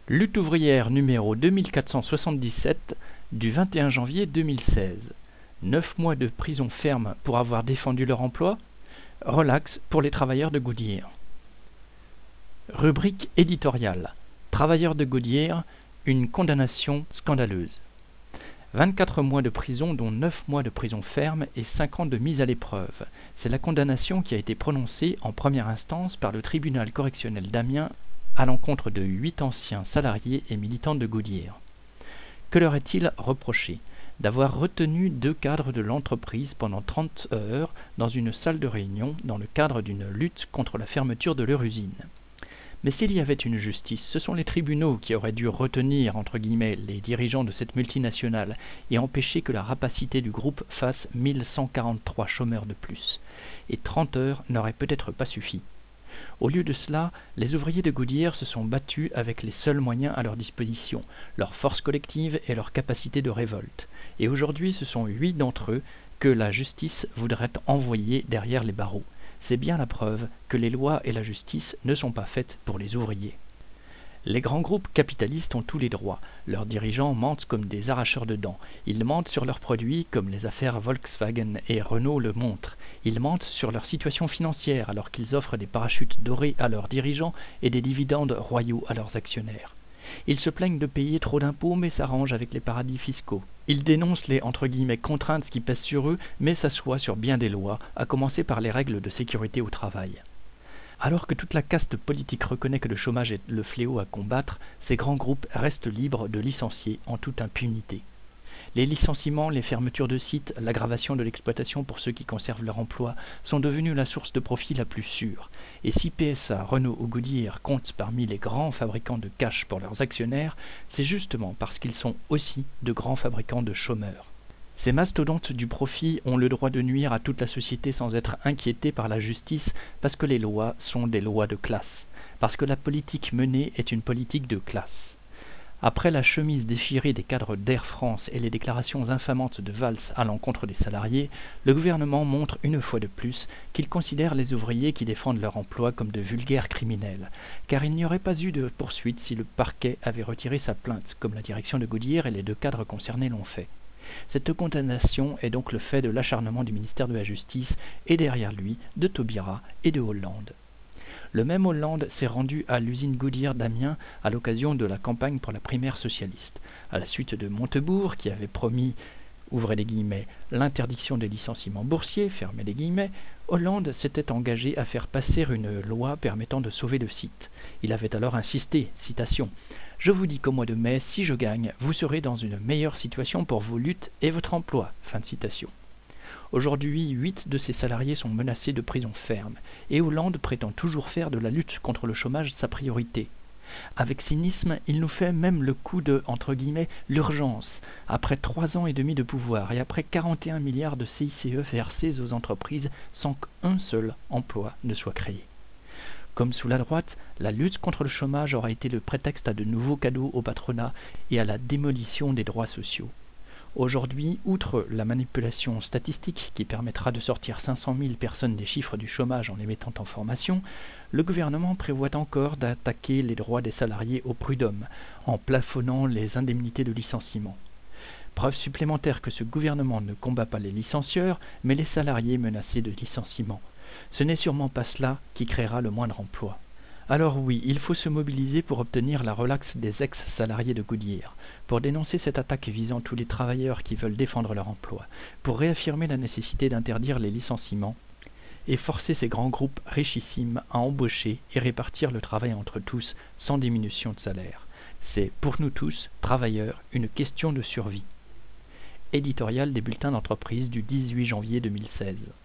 Lutte ouvrière numéro 2477 du 21 janvier 2016. 9 mois de prison ferme pour avoir défendu leur emploi. Relax pour les travailleurs de Goodyear. Rubrique éditoriale. Travailleurs de Goodyear, une condamnation scandaleuse. 24 mois de prison dont 9 mois de prison ferme et 5 ans de mise à l'épreuve. C'est la condamnation qui a été prononcée en première instance par le tribunal correctionnel d'Amiens à l'encontre de 8 anciens salariés et militants de Goodyear. Que leur est-il reproché? D'avoir retenu 2 cadres de l'entreprise pendant 30 heures dans une salle de réunion dans le cadre d'une lutte contre la fermeture de leur usine. Mais s'il y avait une justice, ce sont les tribunaux qui auraient dû retenir, entre guillemets, les dirigeants de cette multinationale et empêcher que la rapacité du groupe fasse 1143 chômeurs de plus. Et 30 heures n'auraient peut-être pas suffi. Au lieu de cela, les ouvriers de Goodyear se sont battus avec les seuls moyens à leur disposition, leur force collective et leur capacité de révolte. Et aujourd'hui, ce sont 8 d'entre eux que la justice voudrait envoyer derrière les barreaux. C'est bien la preuve que les lois et la justice ne sont pas faites pour les ouvriers. Les grands groupes capitalistes ont tous les droits. Leurs dirigeants mentent comme des arracheurs de dents. Ils mentent sur leurs produits comme les affaires Volkswagen et Renault le montrent. Ils mentent sur leur situation financière alors qu'ils offrent des parachutes dorés à leurs dirigeants et des dividendes royaux à leurs actionnaires. Ils se plaignent de payer trop d'impôts mais s'arrangent avec les paradis fiscaux. Ils dénoncent les « contraintes qui pèsent sur eux mais s'assoient sur bien des lois, à commencer par les règles de sécurité au travail. Alors que toute la caste politique reconnaît que le chômage est le fléau à combattre, ces grands groupes restent libres de licencier en toute impunité. Les licenciements, les fermetures de sites, l'aggravation de l'exploitation pour ceux qui conservent leur emploi sont devenus la source de profit la plus sûre. Et si PSA, Renault ou Goodyear comptent parmi les grands fabricants de cash pour leurs actionnaires, c'est justement parce qu'ils sont aussi de grands fabricants de chômeurs. Ces mastodontes du profit ont le droit de nuire à toute la société sans être inquiétés par la justice parce que les lois sont des lois de classe, parce que la politique menée est une politique de classe. Après la chemise déchirée des cadres d'Air France et les déclarations infamantes de Valls à l'encontre des salariés, le gouvernement montre une fois de plus qu'il considère les ouvriers qui défendent leur emploi comme de vulgaires criminels, car il n'y aurait pas eu de poursuite si le parquet avait retiré sa plainte, comme la direction de Goodyear et les 2 cadres concernés l'ont fait. Cette condamnation est donc le fait de l'acharnement du ministère de la Justice et derrière lui de Taubira et de Hollande. Le même Hollande s'est rendu à l'usine Goodyear d'Amiens à l'occasion de la campagne pour la primaire socialiste, à la suite de Montebourg qui avait promis, ouvrez les guillemets, l'interdiction des licenciements boursiers, fermez les guillemets. Hollande s'était engagé à faire passer une loi permettant de sauver le site. Il avait alors insisté, citation, « Je vous dis qu'au mois de mai, si je gagne, vous serez dans une meilleure situation pour vos luttes et votre emploi. » Fin de citation. Aujourd'hui, 8 de ses salariés sont menacés de prison ferme, et Hollande prétend toujours faire de la lutte contre le chômage sa priorité. Avec cynisme, il nous fait même le coup de, entre guillemets, l'urgence, après 3 ans et demi de pouvoir et après 41 milliards de CICE versés aux entreprises sans qu'un seul emploi ne soit créé. Comme sous la droite, la lutte contre le chômage aura été le prétexte à de nouveaux cadeaux au patronat et à la démolition des droits sociaux. Aujourd'hui, outre la manipulation statistique qui permettra de sortir 500 000 personnes des chiffres du chômage en les mettant en formation, le gouvernement prévoit encore d'attaquer les droits des salariés au prud'homme, en plafonnant les indemnités de licenciement. Preuve supplémentaire que ce gouvernement ne combat pas les licencieurs, mais les salariés menacés de licenciement. Ce n'est sûrement pas cela qui créera le moindre emploi. Alors oui, il faut se mobiliser pour obtenir la relaxe des ex-salariés de Goodyear, pour dénoncer cette attaque visant tous les travailleurs qui veulent défendre leur emploi, pour réaffirmer la nécessité d'interdire les licenciements et forcer ces grands groupes richissimes à embaucher et répartir le travail entre tous sans diminution de salaire. C'est pour nous tous, travailleurs, une question de survie. Éditorial des bulletins d'entreprise du 18 janvier 2016.